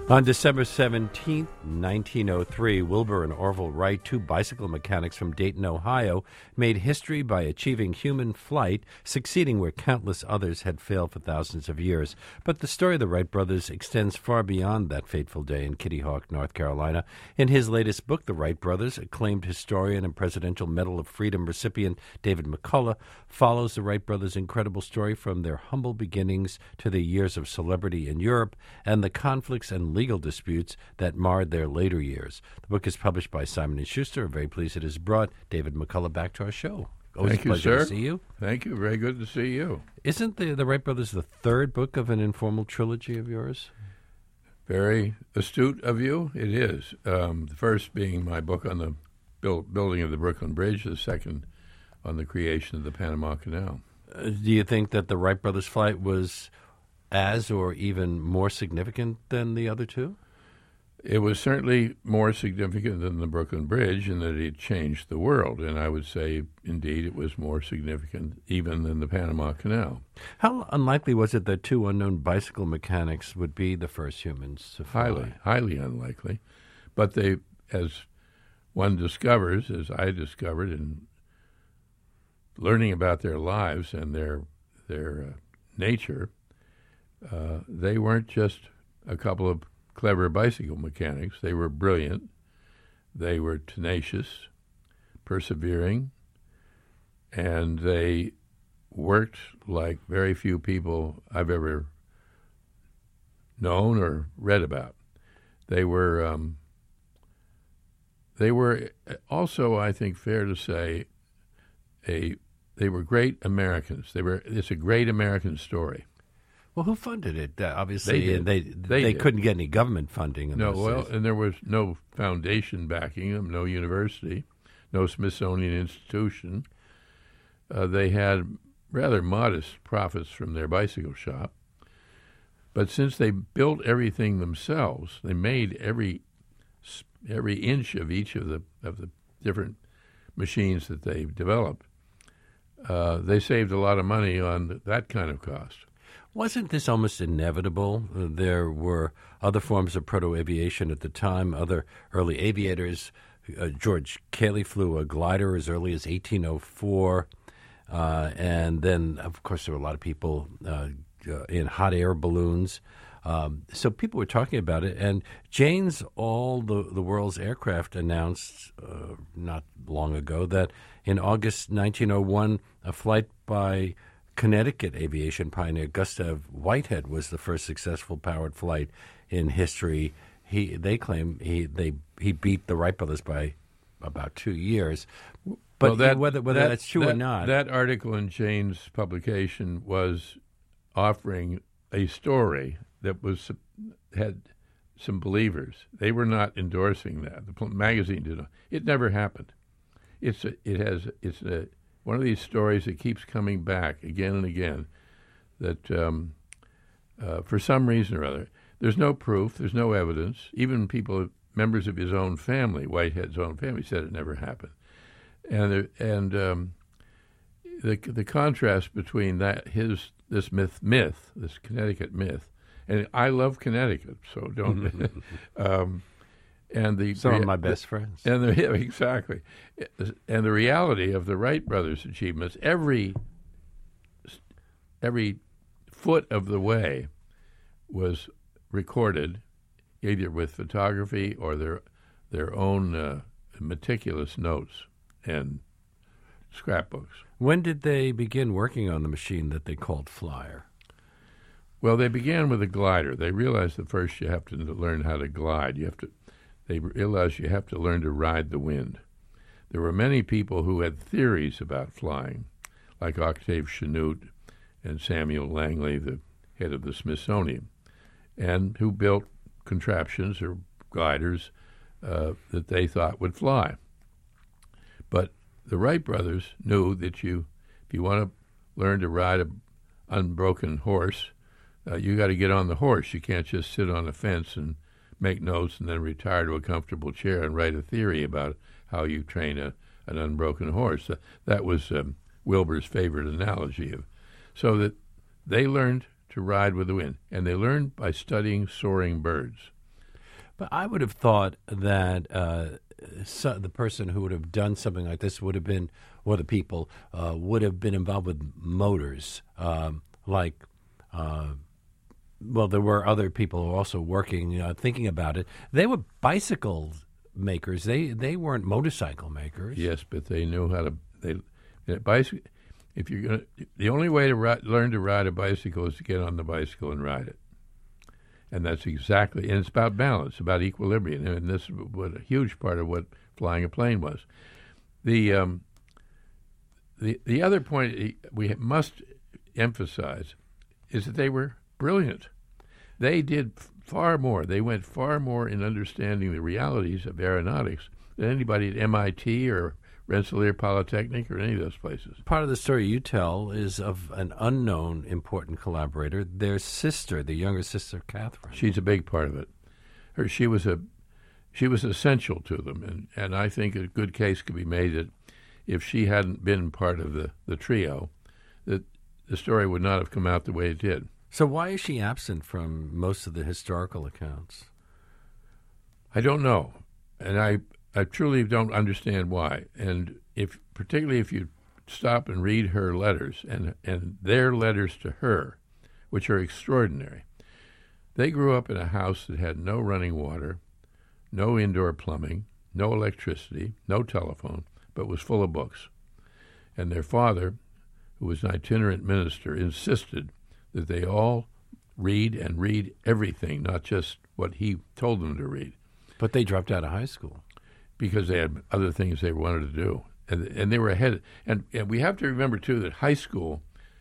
On December 17, 1903, Wilbur and Orville Wright, two bicycle mechanics from Dayton, Ohio, made history by achieving human flight, succeeding where countless others had failed for thousands of years. But the story of the Wright brothers extends far beyond that fateful day in Kitty Hawk, North Carolina. In his latest book, The Wright Brothers, acclaimed historian and Presidential Medal of Freedom recipient David McCullough follows the Wright brothers' incredible story from their humble beginnings to their years of celebrity in Europe and the conflicts and legal disputes that marred their later years. The book is published by Simon & Schuster. I'm very pleased it has brought David McCullough back to our show. Always Thank a pleasure you, sir. to see you. Thank you. Very good to see you. Isn't the Wright Brothers the third book of an informal trilogy of yours? Very astute of you. It is. The first being my book on the building of the Brooklyn Bridge, the second on the creation of the Panama Canal. Do you think that the Wright Brothers flight was as or even more significant than the other two? It was certainly more significant than the Brooklyn Bridge in that it changed the world, and I would say, indeed, it was more significant even than the Panama Canal. How unlikely was it that two unknown bicycle mechanics would be the first humans to fly? Highly unlikely. But they, as one discovers, as I discovered in learning about their lives and their nature, they weren't just a couple of clever bicycle mechanics. They were brilliant. They were tenacious, persevering, and they worked like very few people I've ever known or read about. They were also, I think, fair to say, they were great Americans. It's a great American story. Well, who funded it? Obviously, they did. Couldn't get any government funding. And there was no foundation backing them, no university, no Smithsonian Institution. They had rather modest profits from their bicycle shop. But since they built everything themselves, they made every inch of each of the different machines that they developed. They saved a lot of money on that kind of cost. Wasn't this almost inevitable? There were other forms of proto-aviation at the time, other early aviators. George Cayley flew a glider as early as 1804. And then, of course, there were a lot of people in hot air balloons. So people were talking about it. And Jane's All the World's Aircraft announced not long ago that in August 1901, a flight by Connecticut aviation pioneer Gustav Whitehead was the first successful powered flight in history. They claim he beat the Wright brothers by about 2 years. But whether that's true or not, that article in Jane's publication was offering a story that had some believers. They were not endorsing that. The magazine did not. It never happened. It's one of these stories that keeps coming back again and again, that for some reason or other, there's no proof, there's no evidence. Even members of his own family, Whitehead's own family, said it never happened. And the contrast between this Connecticut myth, and I love Connecticut, so don't. Some of my best friends. Exactly. And the reality of the Wright brothers' achievements, every foot of the way was recorded, either with photography or their own meticulous notes and scrapbooks. When did they begin working on the machine that they called Flyer? Well, they began with a glider. They realized that first you have to learn how to glide. They realized you have to learn to ride the wind. There were many people who had theories about flying, like Octave Chanute and Samuel Langley, the head of the Smithsonian, and who built contraptions or gliders that they thought would fly. But the Wright brothers knew that if you want to learn to ride an unbroken horse, you got to get on the horse. You can't just sit on a fence and make notes and then retire to a comfortable chair and write a theory about how you train an unbroken horse. That was Wilbur's favorite analogy. So that they learned to ride with the wind, and they learned by studying soaring birds. But I would have thought that the person who would have done something like this would have been, or the people would have been involved with motors, well, there were other people also working, thinking about it. They were bicycle makers. They weren't motorcycle makers. Yes, but they knew how to. Bicycle. If you're gonna, the only way to learn to ride a bicycle is to get on the bicycle and ride it. And that's exactly, and it's about balance, about equilibrium, and this was a huge part of what flying a plane was. The other point we must emphasize is that they were brilliant. They did far more. They went far more in understanding the realities of aeronautics than anybody at MIT or Rensselaer Polytechnic or any of those places. Part of the story you tell is of an unknown important collaborator, their sister, the younger sister, Catherine. She's a big part of it. She was essential to them, and I think a good case could be made that if she hadn't been part of the trio, that the story would not have come out the way it did. So why is she absent from most of the historical accounts? I don't know, and I truly don't understand why. And particularly if you stop and read her letters and their letters to her, which are extraordinary. They grew up in a house that had no running water, no indoor plumbing, no electricity, no telephone, but was full of books. And their father, who was an itinerant minister, insisted that they all read and read everything, not just what he told them to read. But they dropped out of high school. Because they had other things they wanted to do. And they were ahead. And we have to remember, too, that high schools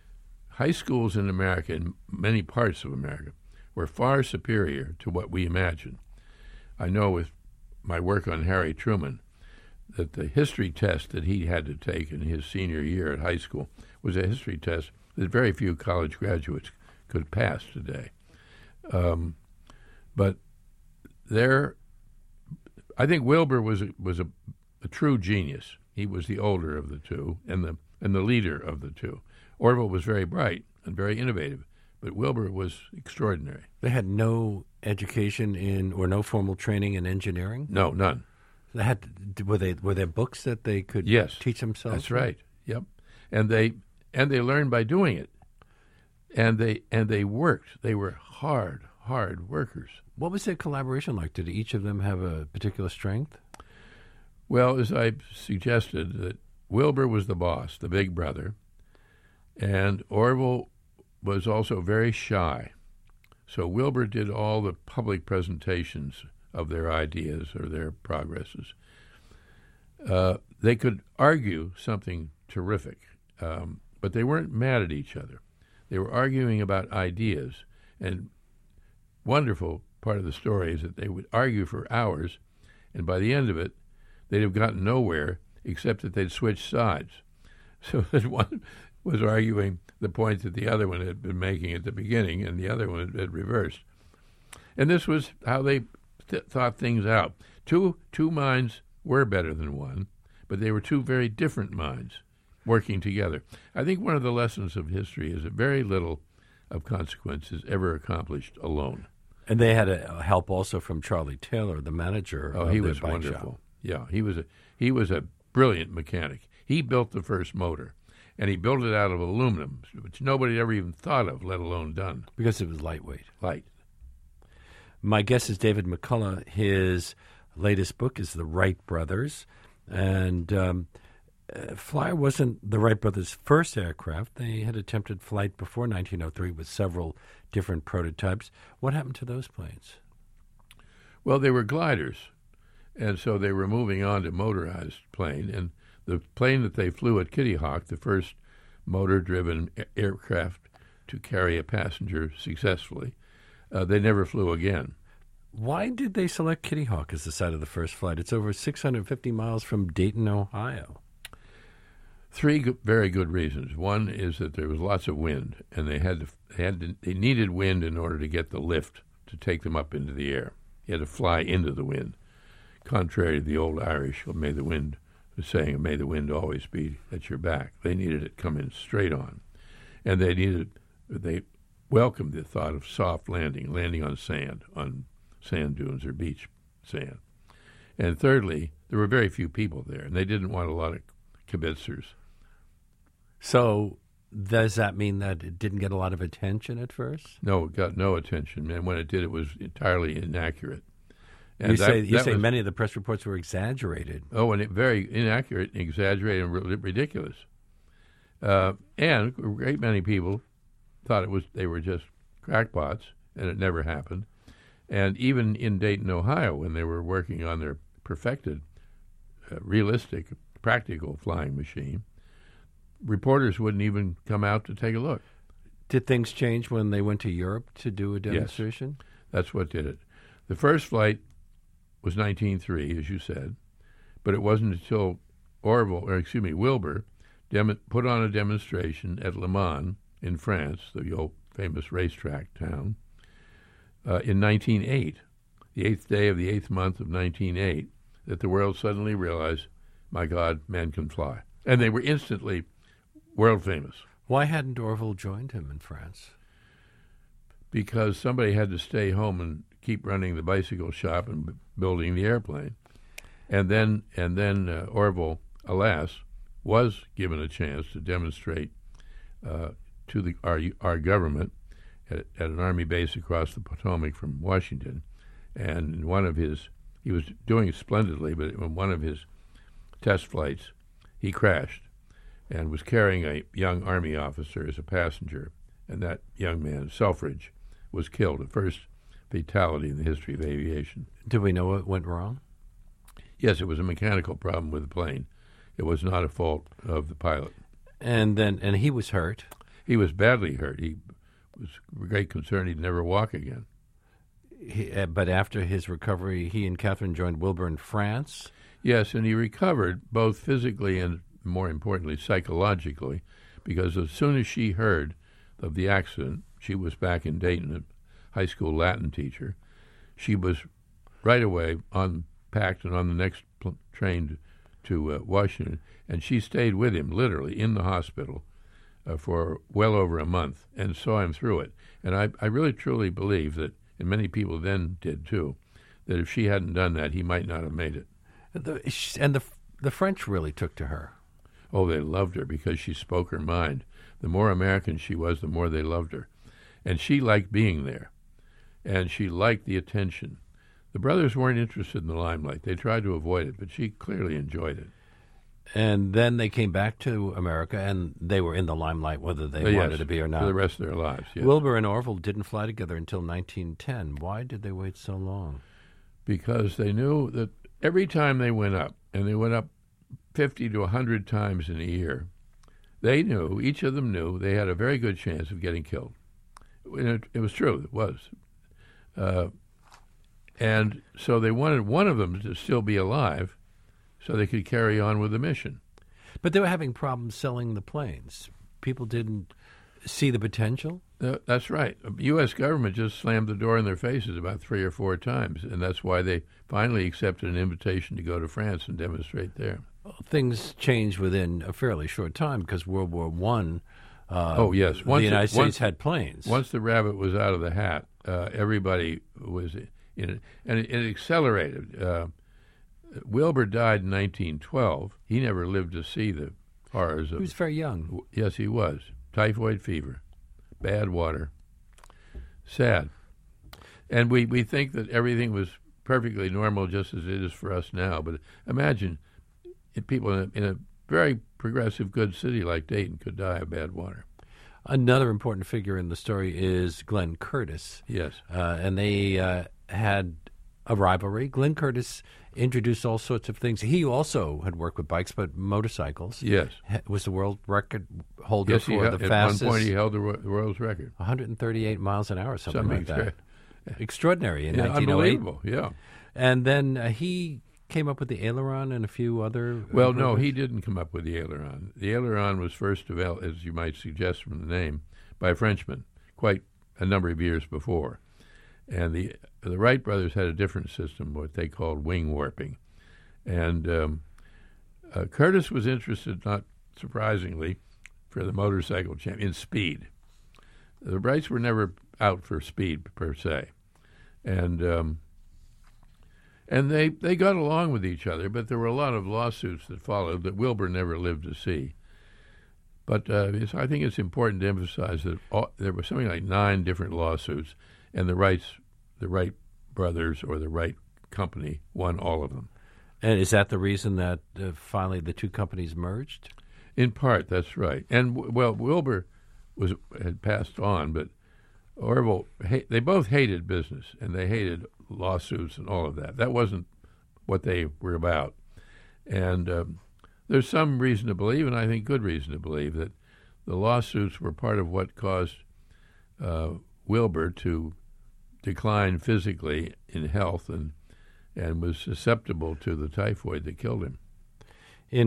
in America, in many parts of America, were far superior to what we imagine. I know with my work on Harry Truman that the history test that he had to take in his senior year at high school was a history test that very few college graduates could pass today. But I think Wilbur was a true genius. He was the older of the two and the leader of the two. Orville was very bright and very innovative, but Wilbur was extraordinary. They had no education or no formal training in engineering? No, none. Were there books that they could teach themselves? That's right. Yep. And they learned by doing it. And they worked. They were hard workers. What was their collaboration like? Did each of them have a particular strength? Well, as I suggested, that Wilbur was the boss, the big brother, and Orville was also very shy. So Wilbur did all the public presentations of their ideas or their progresses. They could argue something terrific, but they weren't mad at each other. They were arguing about ideas, and wonderful part of the story is that they would argue for hours, and by the end of it, they'd have gotten nowhere except that they'd switched sides. So that one was arguing the point that the other one had been making at the beginning, and the other one had reversed. And this was how they thought things out. Two minds were better than one, but they were two very different minds working together. I think one of the lessons of history is that very little of consequence is ever accomplished alone. And they had help also from Charlie Taylor, the manager. Oh, he was wonderful. Yeah, he was a brilliant mechanic. He built the first motor, and he built it out of aluminum, which nobody ever even thought of, let alone done. Because it was lightweight. Light. My guest is David McCullough. His latest book is The Wright Brothers, and Flyer wasn't the Wright brothers' first aircraft. They had attempted flight before 1903 with several different prototypes. What happened to those planes? Well, they were gliders, and so they were moving on to motorized plane. And the plane that they flew at Kitty Hawk, the first motor-driven aircraft to carry a passenger successfully, they never flew again. Why did they select Kitty Hawk as the site of the first flight? It's over 650 miles from Dayton, Ohio. Three very good reasons. One is that there was lots of wind, and they needed wind in order to get the lift to take them up into the air. You had to fly into the wind, contrary to the old Irish, may the wind always be at your back. They needed it coming straight on, and they welcomed the thought of soft landing on sand, on sand dunes or beach sand. And thirdly, there were very few people there, and they didn't want a lot of kibitzers. So does that mean that it didn't get a lot of attention at first? No, it got no attention, and when it did, it was entirely inaccurate. And you say many of the press reports were exaggerated. Oh, and very inaccurate, exaggerated, and ridiculous. And a great many people thought they were just crackpots, and it never happened. And even in Dayton, Ohio, when they were working on their perfected, realistic, practical flying machine, reporters wouldn't even come out to take a look. Did things change when they went to Europe to do a demonstration? Yes, that's what did it. The first flight was 1903, as you said, but it wasn't until Wilbur put on a demonstration at Le Mans in France, the old famous racetrack town, in 1908, the 8th day of the 8th month of 1908, that the world suddenly realized, my God, man can fly. And they were instantly world famous. Why hadn't Orville joined him in France? Because somebody had to stay home and keep running the bicycle shop and building the airplane. And then Orville, alas, was given a chance to demonstrate to our government at an Army base across the Potomac from Washington. And in he was doing splendidly, but in one of his test flights, he crashed and was carrying a young Army officer as a passenger. And that young man, Selfridge, was killed, the first fatality in the history of aviation. Do we know what went wrong? Yes, it was a mechanical problem with the plane. It was not a fault of the pilot. And he was hurt. He was badly hurt. He was great concern he'd never walk again. But after his recovery, he and Catherine joined Wilbur in France? Yes, and he recovered both physically and, more importantly, psychologically, because as soon as she heard of the accident, she was back in Dayton, a high school Latin teacher. She was right away packed and on the next train to Washington, and she stayed with him, literally, in the hospital for well over a month and saw him through it. And I really, truly believe that, and many people then did too, that if she hadn't done that, he might not have made it. The French really took to her. Oh, they loved her because she spoke her mind. The more American she was, the more they loved her. And she liked being there, and she liked the attention. The brothers weren't interested in the limelight. They tried to avoid it, but she clearly enjoyed it. And then they came back to America, and they were in the limelight whether they wanted to be or not. For the rest of their lives, yes. Wilbur and Orville didn't fly together until 1910. Why did they wait so long? Because they knew that every time they went up, and they went up 50 to 100 times in a year, they knew, each of them knew, they had a very good chance of getting killed. And it was true, it was. And so they wanted one of them to still be alive so they could carry on with the mission. But they were having problems selling the planes. People didn't see the potential? That's right. The U.S. government just slammed the door in their faces about 3 or 4 times, and that's why they finally accepted an invitation to go to France and demonstrate there. Well, things changed within a fairly short time because World War I, the United States had planes. Once the rabbit was out of the hat, everybody was in it, and it accelerated. Wilbur died in 1912. He never lived to see the horrors of... He was very young. Yes, he was. Typhoid fever, bad water, sad. And we think that everything was perfectly normal just as it is for us now. But imagine if people in a very progressive, good city like Dayton could die of bad water. Another important figure in the story is Glenn Curtiss. Yes. And they had a rivalry. Glenn Curtiss introduced all sorts of things. He also had worked with bikes, but motorcycles. Yes. Was the world record holder for the fastest. At one point he held the world's record. 138 miles an hour, something like that. Extraordinary in 1908. Unbelievable, yeah. And then he came up with the aileron and a few other... Well, no, he didn't come up with the aileron. The aileron was first developed, as you might suggest from the name, by a Frenchman quite a number of years before. And the Wright brothers had a different system, what they called wing warping. And Curtiss was interested, not surprisingly, for the motorcycle champion, in speed. The Wrights were never out for speed, per se. And And they got along with each other, but there were a lot of lawsuits that followed that Wilbur never lived to see. But I think it's important to emphasize that there were something like 9 different lawsuits, and the Wright brothers or the Wright company won all of them. And is that the reason that finally the two companies merged? In part, that's right. And Wilbur had passed on, but Orville, they both hated business, and they hated lawsuits and all of that. That wasn't what they were about. And there's some reason to believe, and I think good reason to believe, that the lawsuits were part of what caused Wilbur to decline physically in health and was susceptible to the typhoid that killed him. In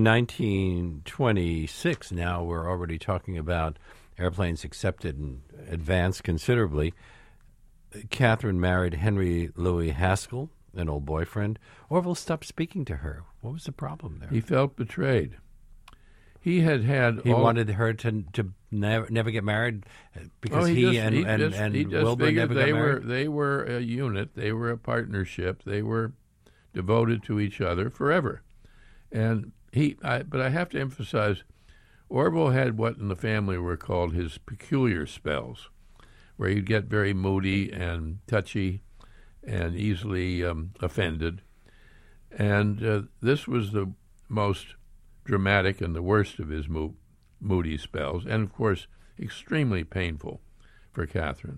1926, now we're already talking about airplanes accepted and advanced considerably. Catherine married Henry Louis Haskell, an old boyfriend. Orville stopped speaking to her. What was the problem there? He felt betrayed. He wanted her to never get married because he Wilbur never got married. They were a unit. They were a partnership. They were devoted to each other forever. And but I have to emphasize, Orville had what in the family were called his peculiar spells, where he'd get very moody and touchy and easily offended. And this was the most dramatic and the worst of his moody spells, and, of course, extremely painful for Catherine.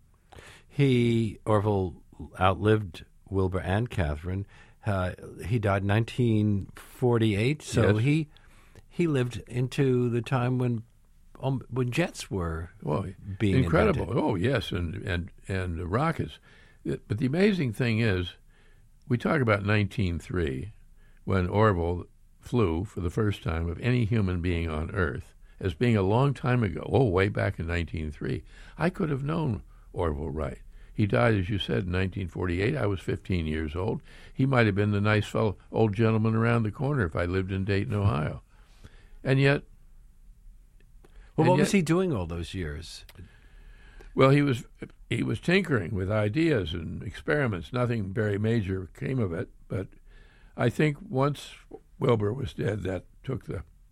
Orville outlived Wilbur and Catherine. He died in 1948, so yes. he lived into the time when jets were being incredible. invented. Oh, yes, and rockets. But the amazing thing is, we talk about 1903, when Orville flew for the first time of any human being on Earth, as being a long time ago, way back in 1903. I could have known Orville Wright. He died, as you said, in 1948. I was 15 years old. He might have been the nice fellow, old gentleman around the corner if I lived in Dayton, Ohio. And yet... What was he doing all those years? Well, he was tinkering with ideas and experiments. Nothing very major came of it, but I think once Wilbur was dead, that took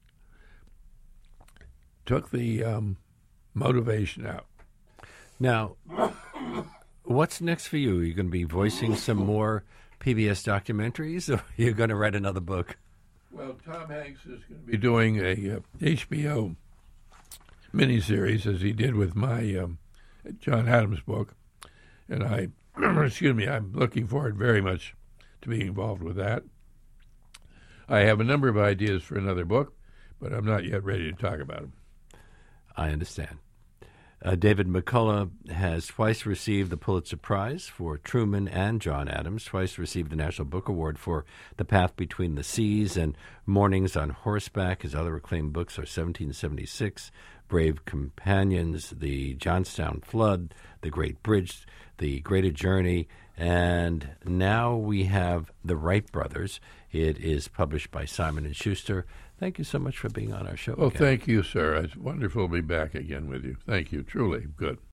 the motivation out. Now, what's next for you? Are you going to be voicing some more PBS documentaries, or are you going to write another book? Well, Tom Hanks is going to be doing a HBO miniseries, as he did with my John Adams book, and I'm looking forward very much to being involved with that. I have a number of ideas for another book, but I'm not yet ready to talk about them. I understand. David McCullough has twice received the Pulitzer Prize for Truman and John Adams, twice received the National Book Award for The Path Between the Seas and Mornings on Horseback. His other acclaimed books are 1776, Brave Companions, The Johnstown Flood, The Great Bridge, The Greater Journey, and now we have The Wright Brothers. It is published by Simon & Schuster. Thank you so much for being on our show. Well, thank you, sir. It's wonderful to be back again with you. Thank you. Truly good.